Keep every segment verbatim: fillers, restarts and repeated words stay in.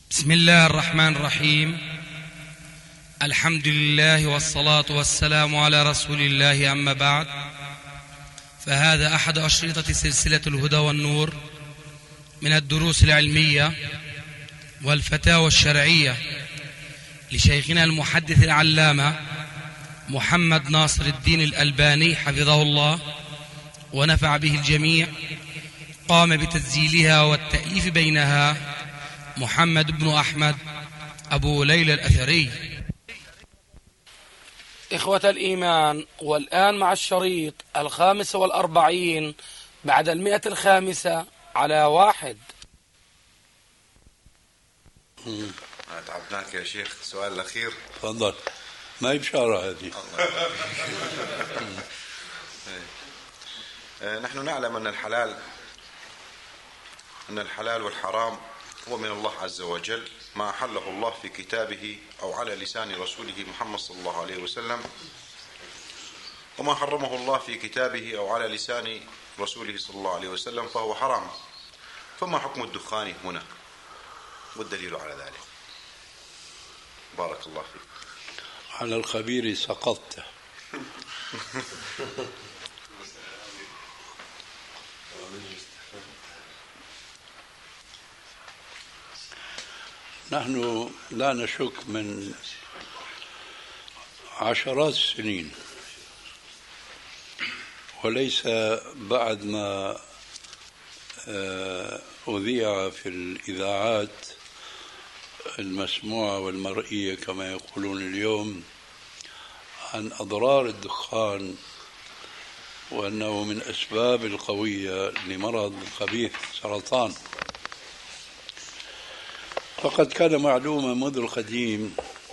بسم الله الرحمن الرحيم. الحمد لله والصلاة والسلام على رسول الله، أما بعد، فهذا أحد أشرطة سلسلة الهدى والنور من الدروس العلمية والفتاوى الشرعية لشيخنا المحدث العلامة محمد ناصر الدين الألباني حفظه الله ونفع به الجميع. قام بتسجيلها والتأليف بينها محمد بن أحمد أبو ليلى الأثري. إخوة الإيمان، والآن مع الشريط الخامس والأربعين بعد المئة الخامسة على واحد. تعبناك يا شيخ. السؤال الأخير. تفضل. ما هي بشارة هذه. نحن نعلم أن الحلال أن الحلال والحرام هو من الله عز وجل، ما أحله الله في كتابه أو على لسان رسوله محمد صلى الله عليه وسلم، وما حرمه الله في كتابه أو على لسان رسوله صلى الله عليه وسلم فهو حرام. فما حكم الدخان هنا والدليل على ذلك؟ بارك الله فيك. على الخبير سقطت. نحن لا نشك من عشرات السنين، وليس بعد ما أذيع في الإذاعات المسموعة والمرئية كما يقولون اليوم عن أضرار الدخان وأنه من أسباب القوية لمرض خبيث سرطان، فقد كان معلومة منذ القديم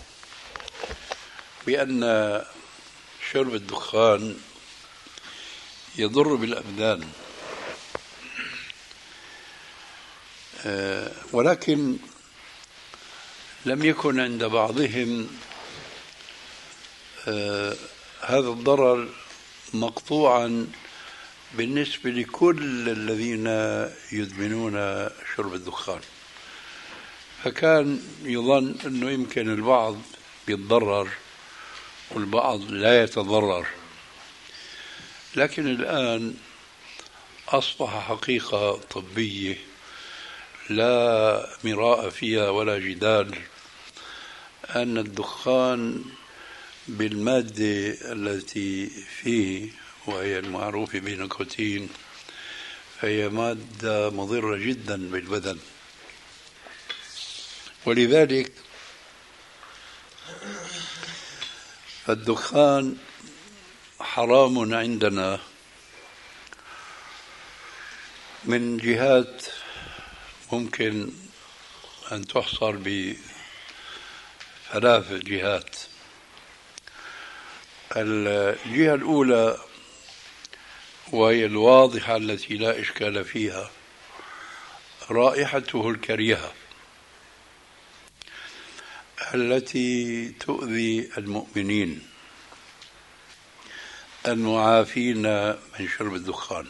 بأن شرب الدخان يضر بالأبدان، ولكن لم يكن عند بعضهم هذا الضرر مقطوعا بالنسبة لكل الذين يدمنون شرب الدخان، فكان يظن أنه يمكن البعض يتضرر والبعض لا يتضرر. لكن الآن أصبح حقيقة طبية لا مراء فيها ولا جدال أن الدخان بالمادة التي فيه وهي المعروفة بنيكوتين فهي مادة مضرة جدا بالبدن، ولذلك الدخان حرام عندنا من جهات ممكن أن تحصر بثلاث جهات. الجهة الأولى وهي الواضحة التي لا إشكال فيها، رائحته الكريهة التي تؤذي المؤمنين المعافين من شرب الدخان.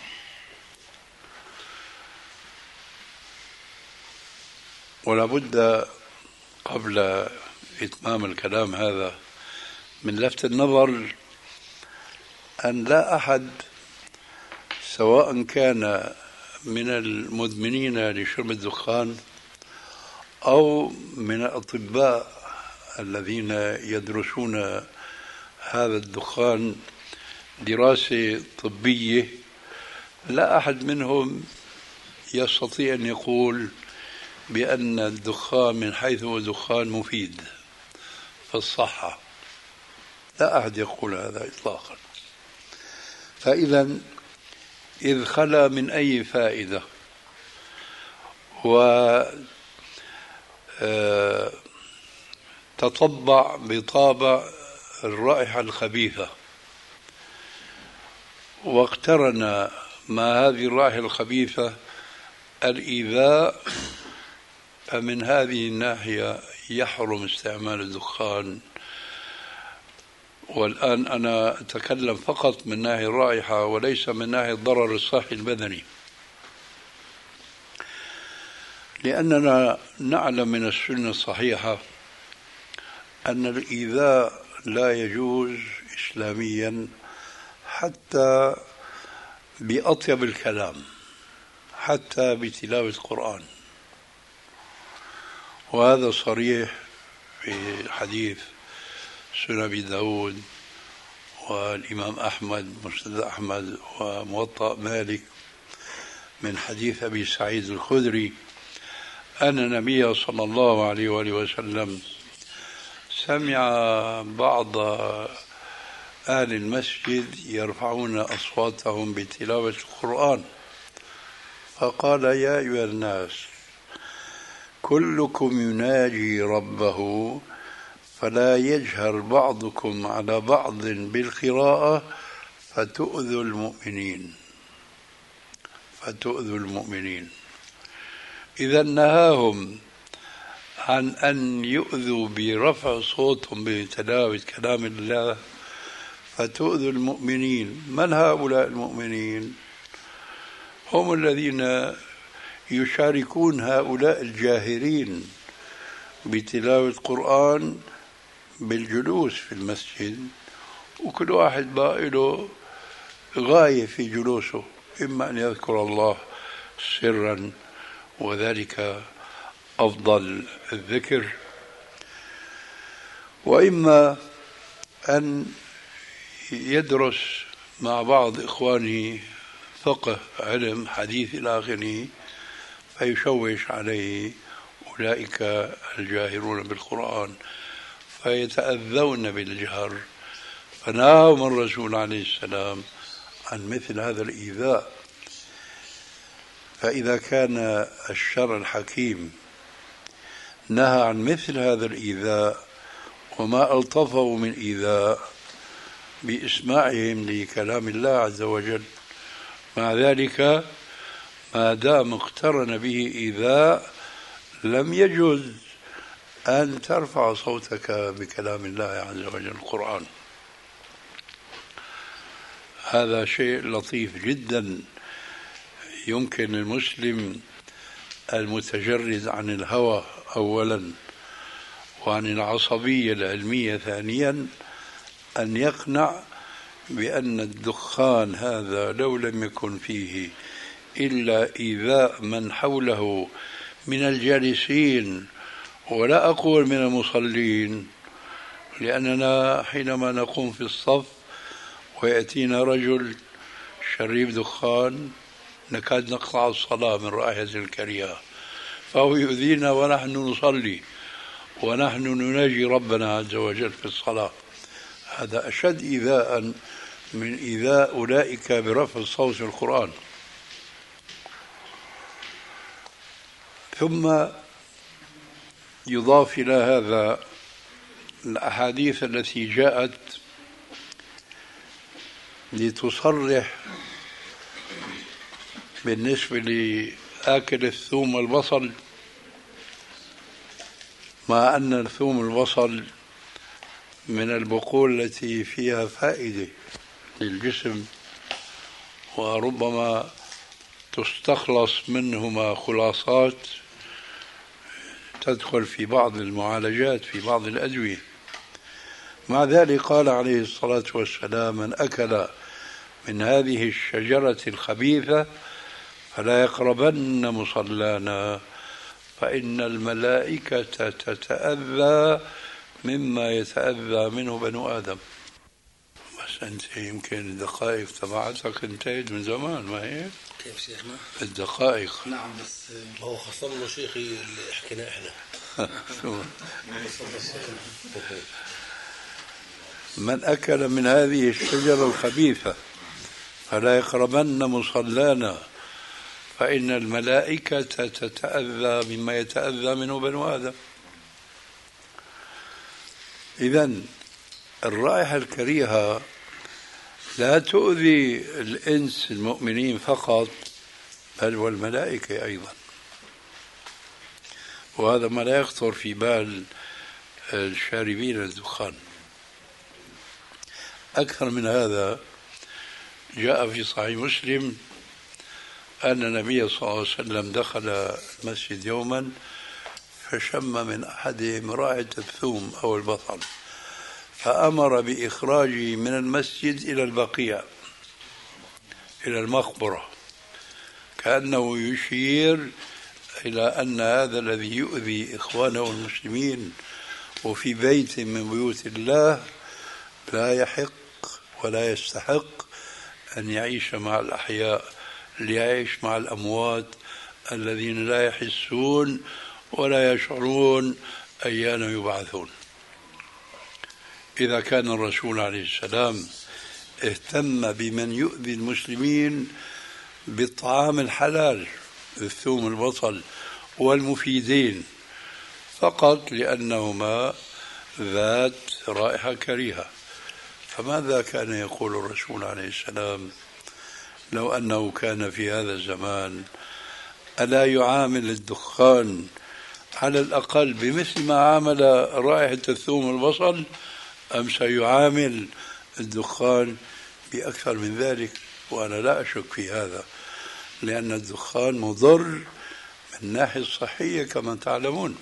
ولا بد قبل إتمام الكلام هذا من لفت النظر أن لا أحد سواء كان من المدمنين لشرب الدخان أو من الأطباء الذين يدرسون هذا الدخان دراسة طبية، لا أحد منهم يستطيع أن يقول بأن الدخان من حيث هو دخان مفيد في الصحة، لا أحد يقول هذا إطلاقا. فإذا إذ خلا من أي فائدة وتطبع بطابع الرائحة الخبيثة واقترن مع هذه الرائحة الخبيثة الإيذاء، فمن هذه الناحية يحرم استعمال الدخان. والآن أنا أتكلم فقط من ناحية الرائحة وليس من ناحية الضرر الصحي البدني. لأننا نعلم من السنة الصحيحة أن الإيذاء لا يجوز إسلاميا حتى بأطيب الكلام، حتى بتلاوة القرآن، وهذا صريح في حديث سنن أبي داود والإمام أحمد مسند أحمد وموطأ مالك من حديث أبي سعيد الخدري أن النبي صلى الله عليه وآله وسلم سمع بعض أهل المسجد يرفعون أصواتهم بتلاوة القرآن، فقال: يا أيها الناس، كلكم يناجي ربه فلا يجهر بعضكم على بعض بالقراءة فتؤذوا المؤمنين فتؤذوا المؤمنين إذا نهاهم عن أن يؤذوا برفع صوتهم بتلاوة كلام الله فتؤذوا المؤمنين. من هؤلاء المؤمنين؟ هم الذين يشاركون هؤلاء الجاهرين بتلاوة القرآن بالجلوس في المسجد، وكل واحد بقى له غاية في جلوسه، إما أن يذكر الله سرا وذلك أفضل الذكر، وإما أن يدرس مع بعض إخوانه فقه علم حديث إلى آخره فيشوش عليه أولئك الجاهرون بالقرآن فيتأذون بالجهر، فنهاهم الرسول عليه السلام عن مثل هذا الإيذاء. فإذا كان الشرع الحكيم نهى عن مثل هذا الإيذاء وما ألطفه من إيذاء بإسماعهم لكلام الله عز وجل، مع ذلك ما دام اقترن به إيذاء لم يجوز أن ترفع صوتك بكلام الله عز وجل القرآن. هذا شيء لطيف جدا يمكن المسلم المتجرد عن الهوى أولا وعن العصبية العلمية ثانيا أن يقنع بأن الدخان هذا لو لم يكن فيه إلا إيذاء من حوله من الجالسين ولا أقول من المصلين، لأننا حينما نقوم في الصف ويأتينا رجل شريب دخان نكاد نقطع الصلاة من رائحة الكريهة، فهو يؤذينا ونحن نصلي ونحن نناجي ربنا عز وجل في الصلاة. هذا أشد إيذاء من إيذاء أولئك برفع الصوت في القرآن. ثم يضاف إلى هذا الأحاديث التي جاءت لتصرح بالنسبة لآكل الثوم والبصل، مع أن الثوم والبصل من البقول التي فيها فائدة للجسم وربما تستخلص منهما خلاصات تدخل في بعض المعالجات في بعض الأدوية. مع ذلك قال عليه الصلاة والسلام: من أكل من هذه الشجرة الخبيثة فلا يقربن مصلانا فإن الملائكة تتأذى مما يتأذى منه بنو آدم. بس أنت يمكن الدقائق تبعتك انتهت من زمان، ما هي؟ كيف شيخنا؟ الدقائق. نعم، بس هو خصم له شيخي اللي حكينا احنا. من أكل من هذه الشجرة الخبيثة فلا يقربن مصلانا فإن الملائكة تتأذى مما يتأذى منه بنو آدم. إذن الرائحة الكريهة لا تؤذي الإنس المؤمنين فقط بل والملائكة أيضا، وهذا ما لا يخطر في بال الشاربين الدخان. أكثر من هذا جاء في صحيح مسلم أن النبي صلى الله عليه وسلم دخل المسجد يوما فشم من أحدهم رائحة الثوم أو البصل، فأمر بإخراجه من المسجد إلى البقيع، إلى المقبرة، كأنه يشير إلى أن هذا الذي يؤذي إخوانه المسلمين وفي بيت من بيوت الله لا يحق ولا يستحق أن يعيش مع الأحياء، ليعيش مع الأموات الذين لا يحسون ولا يشعرون أيان يبعثون. إذا كان الرسول عليه السلام اهتم بمن يؤذي المسلمين بالطعام الحلال، الثوم البصل والمفيدين، فقط لأنهما ذات رائحة كريهة، فماذا كان يقول الرسول عليه السلام لو أنه كان في هذا الزمان؟ ألا يعامل الدخان على الأقل بمثل ما عامل رائحة الثوم والبصل، أم سيعامل الدخان بأكثر من ذلك؟ وأنا لا أشك في هذا، لأن الدخان مضر من الناحية الصحية كما تعلمون.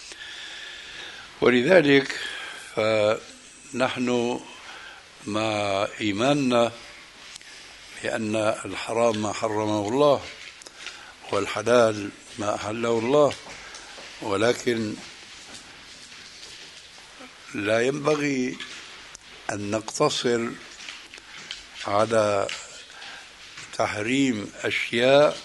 ولذلك فنحن مع إيماننا بأن الحرام ما حرمه الله والحلال ما أحله الله، ولكن لا ينبغي أن نقتصر على تحريم أشياء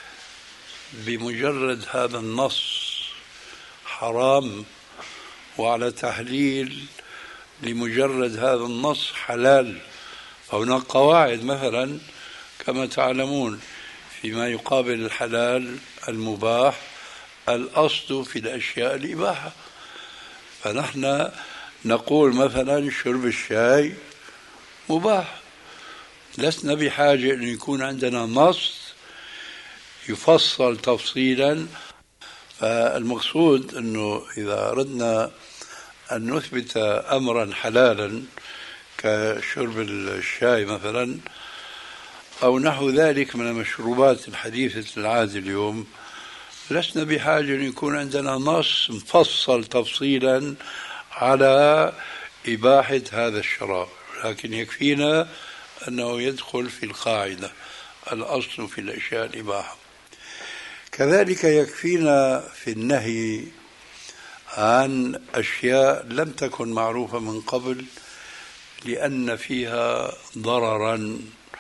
بمجرد هذا النص حرام، وعلى تحليل لمجرد هذا النص حلال. هناك قواعد مثلا كما تعلمون فيما يقابل الحلال المباح، الأصل في الأشياء الإباحة، فنحن نقول مثلا شرب الشاي مباح، لسنا بحاجة أن يكون عندنا نص يفصل تفصيلا. فالمقصود أنه إذا أردنا أن نثبت أمرا حلالا كشرب الشاي مثلا أو نحو ذلك من المشروبات الحديثة العهد اليوم، لسنا بحاجة أن يكون عندنا نص مفصل تفصيلا على إباحة هذا الشراب، لكن يكفينا أنه يدخل في القاعدة الأصل في الأشياء الإباحة. كذلك يكفينا في النهي عن أشياء لم تكن معروفة من قبل لأن فيها ضررا،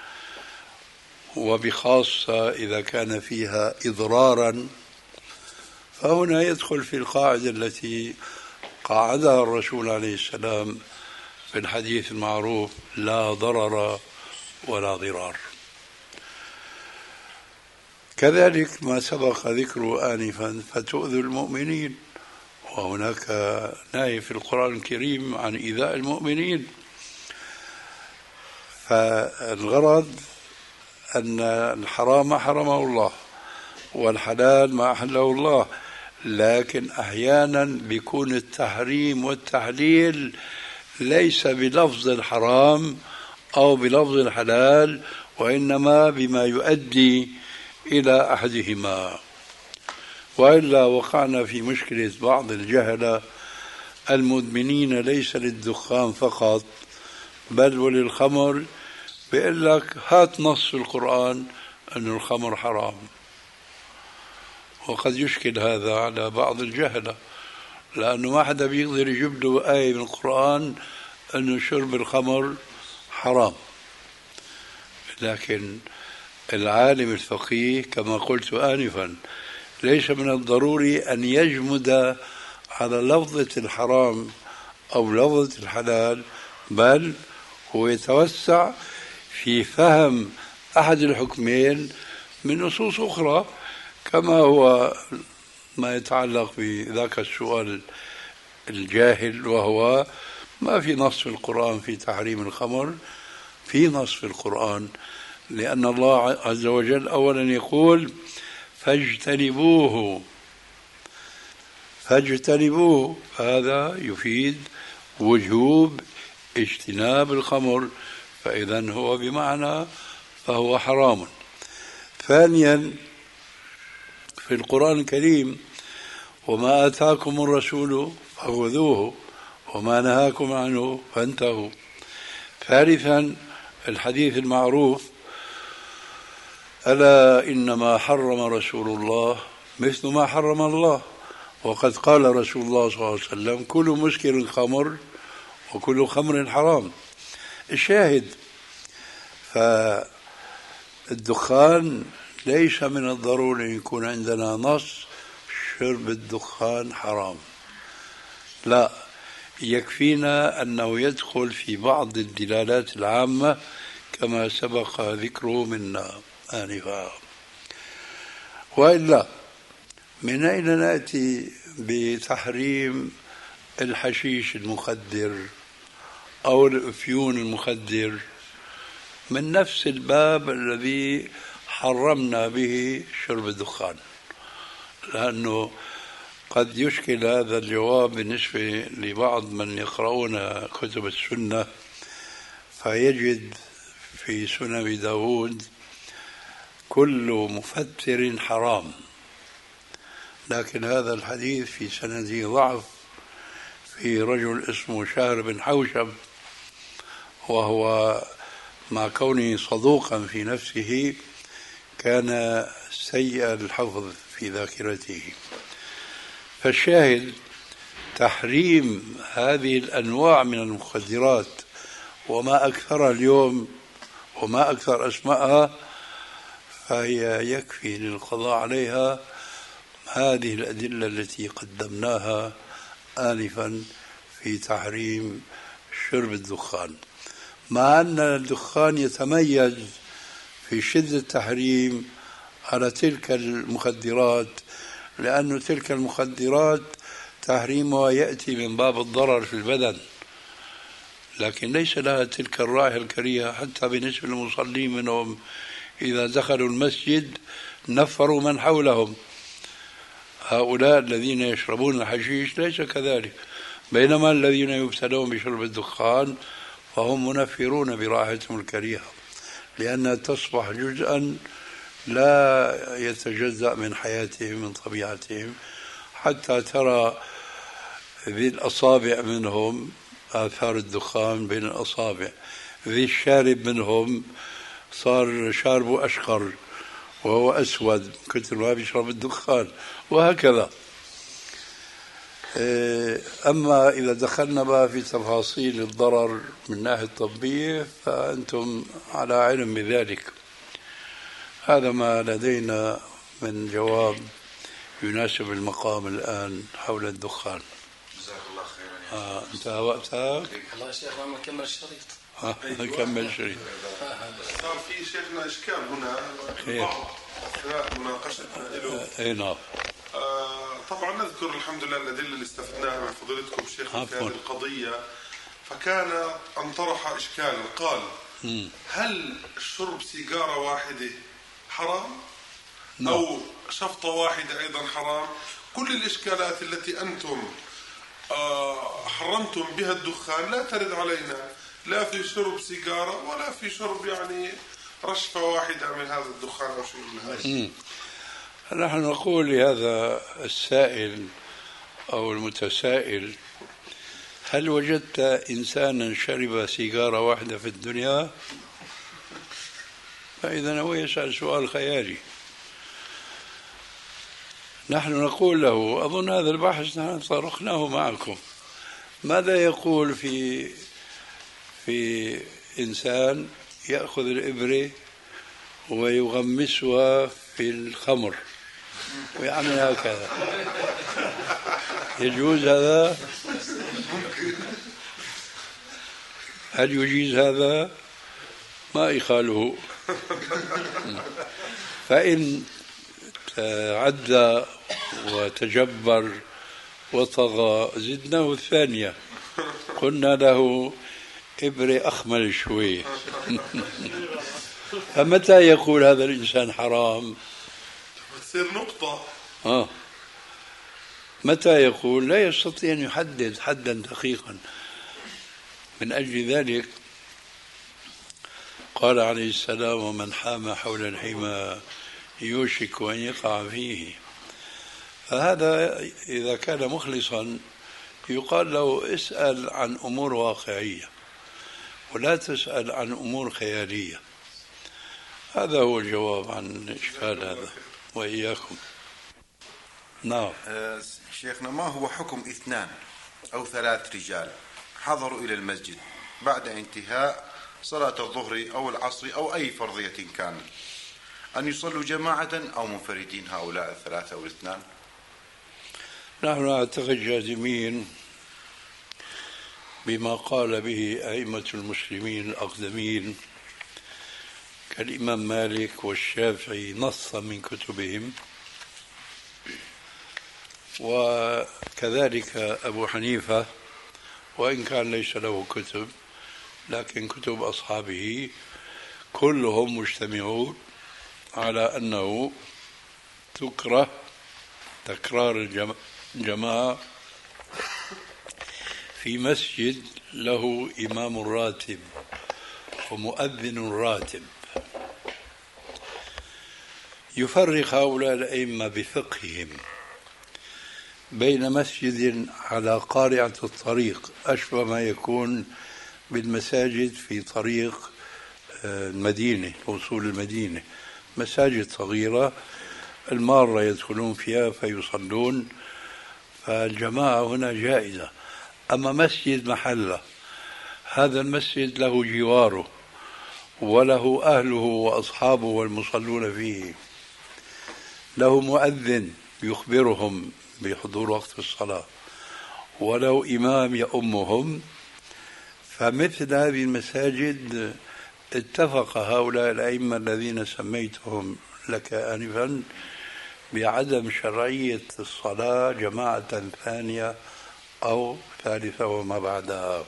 وبخاصة إذا كان فيها إضرارا، فهنا يدخل في القاعدة التي قاعدها الرسول عليه السلام في الحديث المعروف: لا ضرر ولا ضرار. كذلك ما سبق ذكره آنفا: فتؤذوا المؤمنين، وهناك نهي في القرآن الكريم عن إيذاء المؤمنين. فالغرض أن الحرام حرمه الله والحلال ما أحله الله، لكن أحيانا بيكون التحريم والتحليل ليس بلفظ الحرام أو بلفظ الحلال، وإنما بما يؤدي إلى أحدهما. وإلا وقعنا في مشكلة بعض الجهلة المدمنين ليس للدخان فقط بل وللخمر، بيقول لك هات نص في القرآن أن الخمر حرام، وقد يشكل هذا على بعض الجهلة، لأنه ما حدا بيقدر يجيب له آية من القرآن أنه شرب الخمر حرام. لكن العالم الفقيه كما قلت آنفا ليس من الضروري أن يجمد على لفظة الحرام أو لفظة الحلال، بل هو يتوسع في فهم أحد الحكمين من نصوص أخرى، كما هو ما يتعلق بذاك السؤال الجاهل، وهو ما في نص في القرآن في تحريم الخمر. في نص في القرآن، لأن الله عز وجل أولا يقول: فاجتنبوه فاجتنبوه هذا يفيد وجوب اجتناب الخمر، فإذا هو بمعنى فهو حرام. ثانيا في القرآن الكريم وما آتاكم الرسول فخذوه وما نهاكم عنه فانتهوا. ثالثا الحديث المعروف ألا إنما حرم رسول الله مثل ما حرم الله، وقد قال رسول الله صلى الله عليه وسلم كل مسكر خمر وكل خمر حرام. الشاهد فالدخان ليس من الضروري أن يكون عندنا نص شرب الدخان حرام، لا، يكفينا أنه يدخل في بعض الدلالات العامة كما سبق ذكره منا آنفا. وإلا من أين نأتي بتحريم الحشيش المخدر أو الأفيون المخدر؟ من نفس الباب الذي حرمنا به شرب الدخان، لأنه قد يشكل هذا الجواب بالنسبة لبعض من يقرؤون كتب السنة فيجد في سنن داود كل مفتر حرام، لكن هذا الحديث في سنده ضعف، في رجل اسمه شهر بن حوشب، وهو مع كونه صدوقا في نفسه كان سيء الحفظ في ذاكرته. فالشاهد تحريم هذه الأنواع من المخدرات وما أكثر اليوم وما أكثر أسمائها، فهي يكفي للقضاء عليها هذه الأدلة التي قدمناها آنفا في تحريم شرب الدخان، مع أن الدخان يتميز في شدة التحريم على تلك المخدرات، لأن تلك المخدرات تحريمها يأتي من باب الضرر في البدن، لكن ليس لها تلك الرائحة الكريهة. حتى بالنسبة للمصلين منهم إذا دخلوا المسجد نفروا من حولهم. هؤلاء الذين يشربون الحشيش ليس كذلك، بينما الذين يبتلون بشرب الدخان فهم منفرون برائحتهم الكريهة، لأنها تصبح جزءا لا يتجزأ من حياتهم من طبيعتهم، حتى ترى ذي الأصابع منهم آثار الدخان بين الأصابع، ذي الشارب منهم صار شاربه أشقر وهو أسود كثر ما بيشرب الدخان، وهكذا. أما إذا دخلنا بقى في تفاصيل الضرر من الناحية الطبية فأنتم على علم بذلك. هذا ما لدينا من جواب يناسب المقام الآن حول الدخان. جزاك الله خيرا. آه، انتهى وقتها. الله يا شيخ ما نكمل الشريط. آه، نكمل الشريط. صار في شيخنا إشكال هنا خير. أثناء مناقشتنا له. أي نعم. آه طبعا نذكر الحمد لله الأدلة اللي استفدناها من فضيلتكم شيخ في هذه القضية. فكان أن طرح إشكالا قال م. هل شرب سيجارة واحدة حرام؟ نعم. أو شفطة واحدة أيضا حرام؟ كل الإشكالات التي أنتم آه حرمتم بها الدخان لا ترد علينا، لا في شرب سيجارة ولا في شرب يعني رشفة واحدة من هذا الدخان أو شيء من هذا. نحن نقول لهذا السائل أو المتسائل هل وجدت إنسانا شرب سيجارة واحدة في الدنيا؟ فإذا هو يسأل سؤال خيالي. نحن نقول له أظن هذا البحث نحن طرقناه معكم، ماذا يقول في في إنسان يأخذ الإبرة ويغمسها في الخمر ويعمل هكذا، يجوز هذا؟ هل يجيز هذا؟ ما يخاله. فإن تعدى وتجبر وطغى زدناه الثانية، قلنا له إبرة أخمل شوي. فمتى يقول هذا الإنسان حرام؟ تصير نقطة. آه. متى يقول؟ لا يستطيع أن يحدد حدا دقيقا. من أجل ذلك قال عليه السلام ومن حام حول الحمى يوشك أن يقع فيه. فهذا إذا كان مخلصا يقال له اسأل عن أمور واقعية ولا تسأل عن أمور خيالية. هذا هو الجواب عن الإشكال هذا. وإياكم. نعم. آه شيخنا، ما هو حكم اثنان أو ثلاث رجال حضروا إلى المسجد بعد انتهاء صلاة الظهر أو العصر أو أي فرضية كانت، أن يصلوا جماعة أو منفردين هؤلاء الثلاثة أو الاثنان؟ نحن نعتقد جازمين بما قال به أئمة المسلمين الأقدمين كالإمام مالك والشافعي نصا من كتبهم، وكذلك أبو حنيفة وإن كان ليس له كتب لكن كتب أصحابه كلهم مجتمعون على أنه تكره تكرار الجماعة في مسجد له إمام راتب ومؤذن راتب. يفرق هؤلاء الأئمة بفقههم بين مسجد على قارعة الطريق أشبه ما يكون بالمساجد في طريق المدينة، وصول المدينة، مساجد صغيرة المارة يدخلون فيها فيصلون، فالجماعة هنا جائزة. أما مسجد محلة، هذا المسجد له جواره وله أهله وأصحابه والمصلون فيه، له مؤذن يخبرهم بحضور وقت الصلاة، ولو إمام يؤمهم، فمثل هذه المساجد اتفق هؤلاء الأئمة الذين سميتهم لك آنفا بعدم شرعية الصلاة جماعة ثانية أو ثالثة وما بعدها.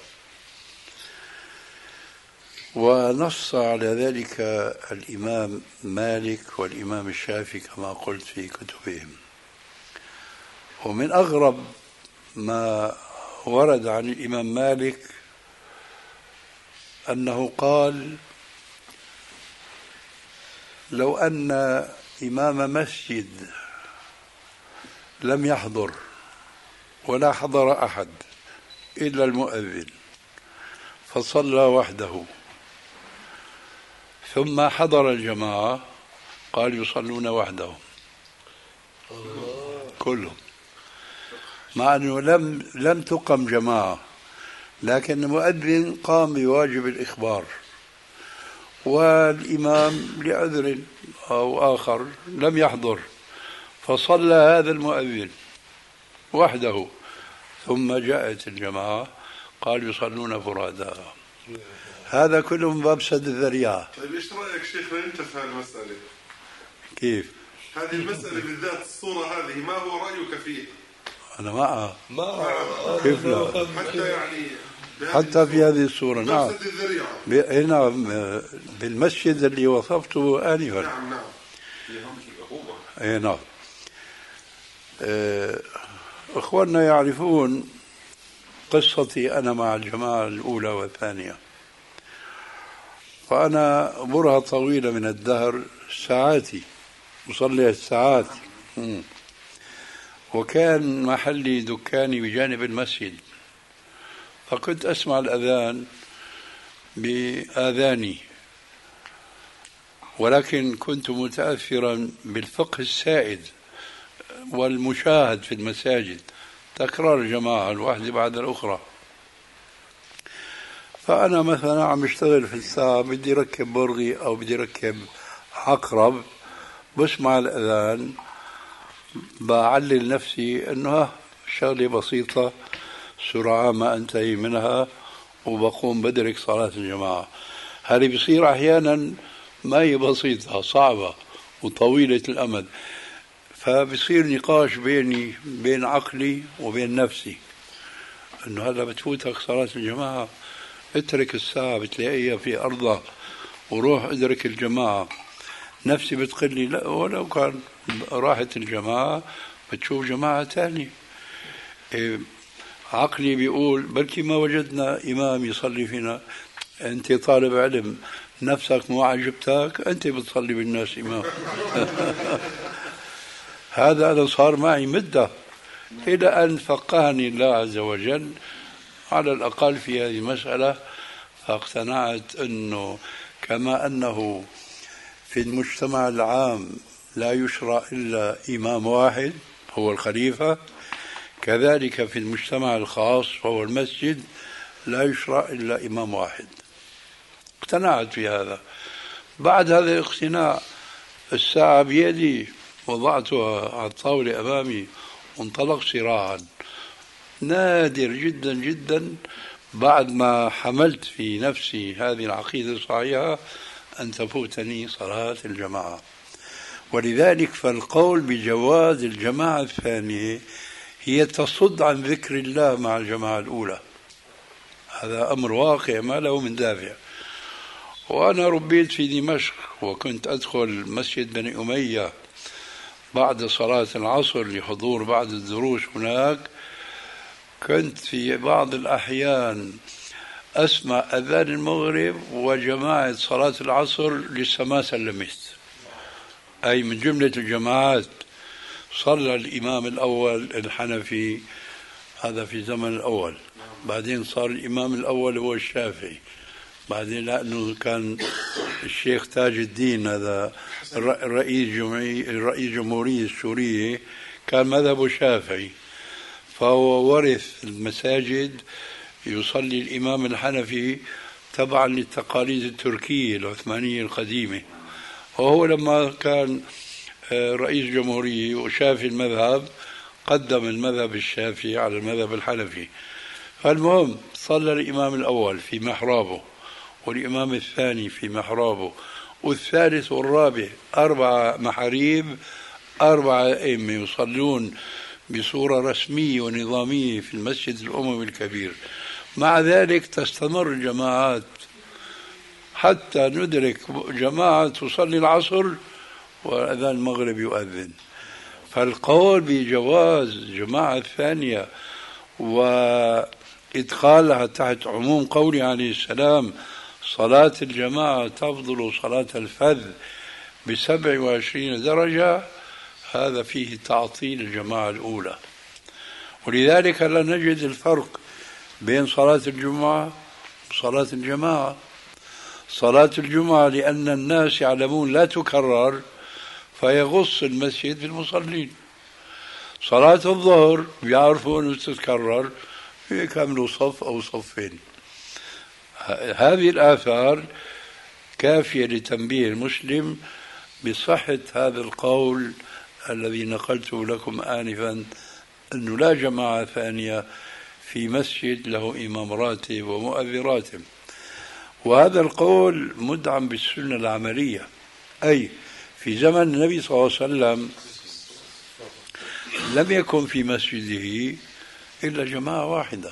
ونص على ذلك الإمام مالك والإمام الشافعي كما قلت في كتبهم. ومن أغرب ما ورد عن الإمام مالك أنه قال: لو أن إمام مسجد لم يحضر ولا حضر أحد إلا المؤذن فصلى وحده ثم حضر الجماعة، قال يصلون وحدهم كلهم، مع أنه لم لم تقم جماعة، لكن المؤذن قام بواجب الإخبار، والإمام لعذر أو آخر لم يحضر فصلى هذا المؤذن وحده، ثم جاءت الجماعة قال يصلون فرادا. هذا كله من باب سد الذريعة. طيب ايش رأيك شيخنا انت في هذه المسألة؟ كيف؟ هذه المسألة بالذات الصورة هذه ما هو رأيك فيه؟ أنا معها. معها. كيف لا؟ حتى يعني حتى في هذه الصورة. نعم. سد الذريعة. نعم، بالمسجد اللي وصفته آنفا. نعم نعم. اي نعم. اخواننا يعرفون قصتي انا مع الجماعه الاولى والثانيه، فانا برهه طويله من الدهر ساعاتي مصلي الساعات، وكان محلي دكاني بجانب المسجد، فكنت اسمع الاذان باذاني، ولكن كنت متاثرا بالفقه السائد والمشاهد في المساجد، تكرار الجماعة الواحدة بعد الأخرى. فأنا مثلا عم اشتغل في الساعة بدي ركب برغي أو بدي ركب عقرب، بسمع الأذان بعلل نفسي أنه شغلة بسيطة سرعان ما أنتهي منها وبقوم بدرك صلاة الجماعة. هذه بصير أحيانا ما هي بسيطة، صعبة وطويلة الأمد، فبصير نقاش بيني بين عقلي وبين نفسي انه هلا بتفوتك صلاة الجماعة، اترك الساعة بتلاقيها في ارضها وروح ادرك الجماعة. نفسي بتقول لي لا، ولو كان راحت الجماعة بتشوف جماعة تانية. إيه، عقلي بيقول بلكي ما وجدنا امام يصلي فينا. انت طالب علم، نفسك مو عجبتك أنت بتصلي بالناس إمام. هذا أنا صار معي مدة إلى أن فقهني الله عز وجل على الأقل في هذه المسألة، فاقتنعت أنه كما أنه في المجتمع العام لا يشرع إلا إمام واحد هو الخليفة، كذلك في المجتمع الخاص وهو المسجد لا يشرع إلا إمام واحد. اقتنعت في هذا. بعد هذا الاقتناع الساعة بيدي، وضعتها على الطاولة أمامي وانطلق صراعا. نادر جدا جدا بعد ما حملت في نفسي هذه العقيدة الصحيحة أن تفوتني صلاة الجماعة. ولذلك فالقول بجواز الجماعة الثانية هي تصد عن ذكر الله مع الجماعة الأولى. هذا أمر واقع ما له من دافع. وأنا ربيت في دمشق، وكنت أدخل مسجد بني أمية بعد صلاة العصر لحضور بعض الدروس هناك. كنت في بعض الأحيان أسمع أذان المغرب وجماعة صلاة العصر لسه ما سلمت، أي من جملة الجماعات. صلى الإمام الأول الحنفي، هذا في الزمن الأول، بعدين صار الإمام الأول هو الشافعي، بعدين لأنه كان الشيخ تاج الدين هذا الرئيس جمهورية الرئيس الجمهورية السورية كان مذهبه شافعي، فهو ورث المساجد يصلي الإمام الحنفي تبعا للتقاليد التركية العثمانية القديمة. وهو لما كان رئيس جمهورية وشافي المذهب قدم المذهب الشافعي على المذهب الحنفي. فالمهم صلى الإمام الأول في محرابه، والإمام الثاني في محرابه، والثالث والرابع، أربع محاريب، أربعة أئمة يصلون بصورة رسمية ونظامية في المسجد الأموي الكبير. مع ذلك تستمر الجماعات حتى ندرك جماعة تصلي العصر وأذان المغرب يؤذن. فالقول بجواز جماعة ثانية وإدخالها تحت عموم قوله عليه السلام صلاة الجماعة تفضل صلاة الفذ بسبع وعشرين درجة، هذا فيه تعطيل الجماعة الأولى. ولذلك لا نجد الفرق بين صلاة الجمعة وصلاة الجماعة. صلاة الجمعة لأن الناس يعلمون لا تكرر فيغص المسجد بالمصلين. صلاة الظهر بيعرفوا أنه تتكرر يكملوا صف أو صفين. هذه الآثار كافية لتنبيه المسلم بصحة هذا القول الذي نقلته لكم آنفا، أنه لا جماعة ثانية في مسجد له إمام راتب ومؤذن راتب. وهذا القول مدعم بالسنة العملية، أي في زمن النبي صلى الله عليه وسلم لم يكن في مسجده إلا جماعة واحدة،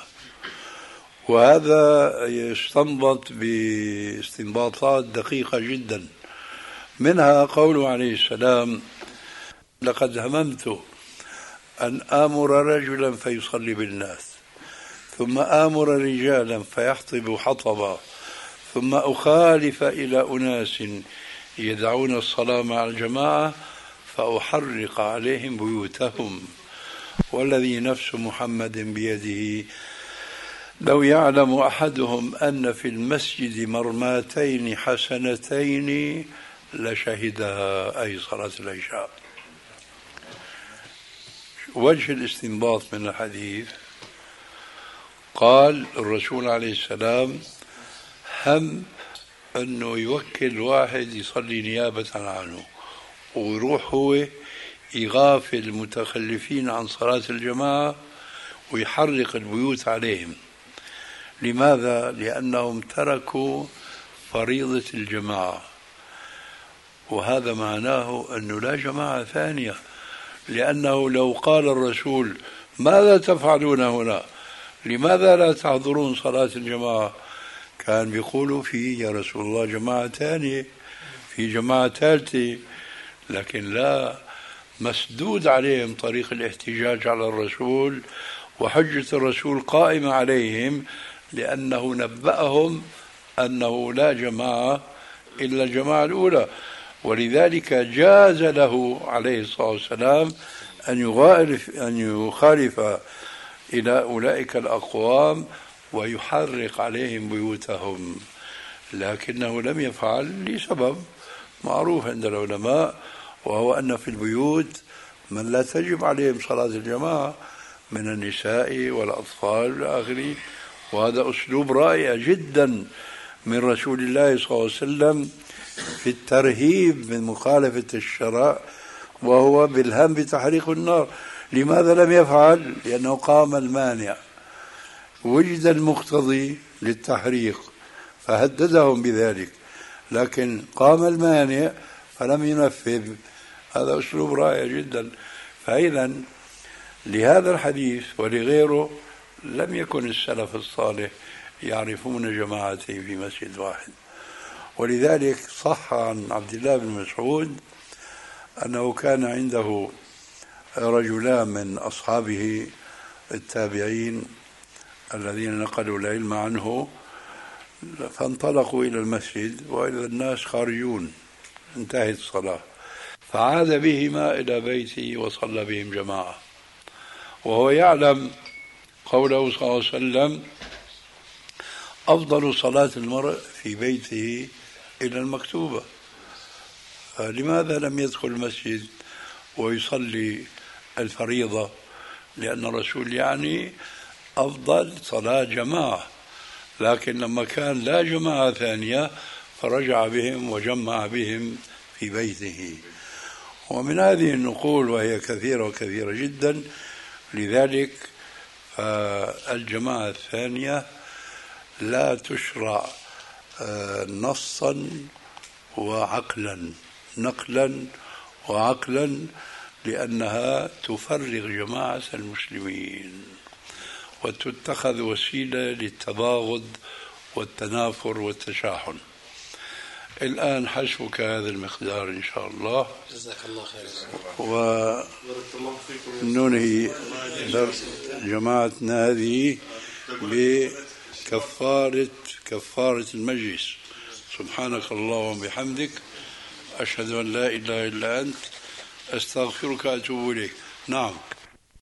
وهذا يستنبط باستنباطات دقيقة جدا. منها قوله عليه السلام لقد هممت أن آمر رجلا فيصلي بالناس، ثم آمر رجالا فيحطب حطبا، ثم أخالف إلى أناس يدعون الصلاة مع الجماعة فأحرق عليهم بيوتهم، والذي نفس محمد بيده لو يعلم أحدهم أن في المسجد مرماتين حسنتين لشهدها، أي صلاة العشاء. وجه الاستنباط من الحديث قال الرسول عليه السلام هم أنه يوكل واحد يصلي نيابة عنه ويروح هو يغافل المتخلفين عن صلاة الجماعة ويحرق البيوت عليهم. لماذا؟ لأنهم تركوا فريضة الجماعة، وهذا معناه أنه لا جماعة ثانية. لأنه لو قال الرسول ماذا تفعلون هنا، لماذا لا تحضرون صلاة الجماعة، كان بيقولوا في يا رسول الله جماعة ثانية، في جماعة ثالثة. لكن لا، مسدود عليهم طريق الاحتجاج على الرسول، وحجة الرسول قائمة عليهم، لأنه نبأهم أنه لا جماعة إلا الجماعة الأولى. ولذلك جاز له عليه الصلاة والسلام أن يخالف أن يخالف إلى أولئك الأقوام ويحرق عليهم بيوتهم، لكنه لم يفعل لسبب معروف عند العلماء، وهو أن في البيوت من لا تجب عليهم صلاة الجماعة من النساء والأطفال والآخرين. وهذا أسلوب رائع جدا من رسول الله صلى الله عليه وسلم في الترهيب من مخالفة الشرع، وهو بالهم بتحريق النار. لماذا لم يفعل؟ لأنه قام المانع، وجد المقتضي للتحريق فهددهم بذلك، لكن قام المانع فلم ينفذ. هذا أسلوب رائع جدا. فإذا لهذا الحديث ولغيره لم يكن السلف الصالح يعرفون جماعتين في مسجد واحد. ولذلك صح عن عبد الله بن مسعود أنه كان عنده رجلان من أصحابه التابعين الذين نقلوا العلم عنه، فانطلقوا إلى المسجد وإذا الناس خارجون، انتهت الصلاة، فعاد بهما إلى بيته وصلى بهم جماعة، وهو يعلم قوله صلى الله عليه وسلم: أفضل صلاة المرء في بيته إلى المكتوبة. فلماذا لم يدخل المسجد ويصلي الفريضة؟ لأن الرسول يعني أفضل صلاة جماعة، لكن لما كان لا جماعة ثانية فرجع بهم وجمع بهم في بيته. ومن هذه النقول وهي كثيرة وكثيرة جدا، لذلك الجماعة الثانية لا تشرع نصا وعقلا، نقلا وعقلا، لأنها تفرغ جماعة المسلمين وتتخذ وسيلة للتباغض والتنافر والتشاحن. الآن حسبك هذا المقدار إن شاء الله. جزاك الله خير. وننهي درس جماعتنا هذه بكفارة كفارة المجلس. سبحانك اللهم وبحمدك، أشهد أن لا إله إلا أنت، أستغفرك وأتوب إليك. نعم.